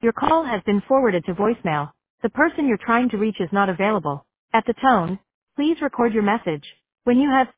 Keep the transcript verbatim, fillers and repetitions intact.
Your call has been forwarded to voicemail. The person you're trying to reach is not available. At the tone, please record your message. When you have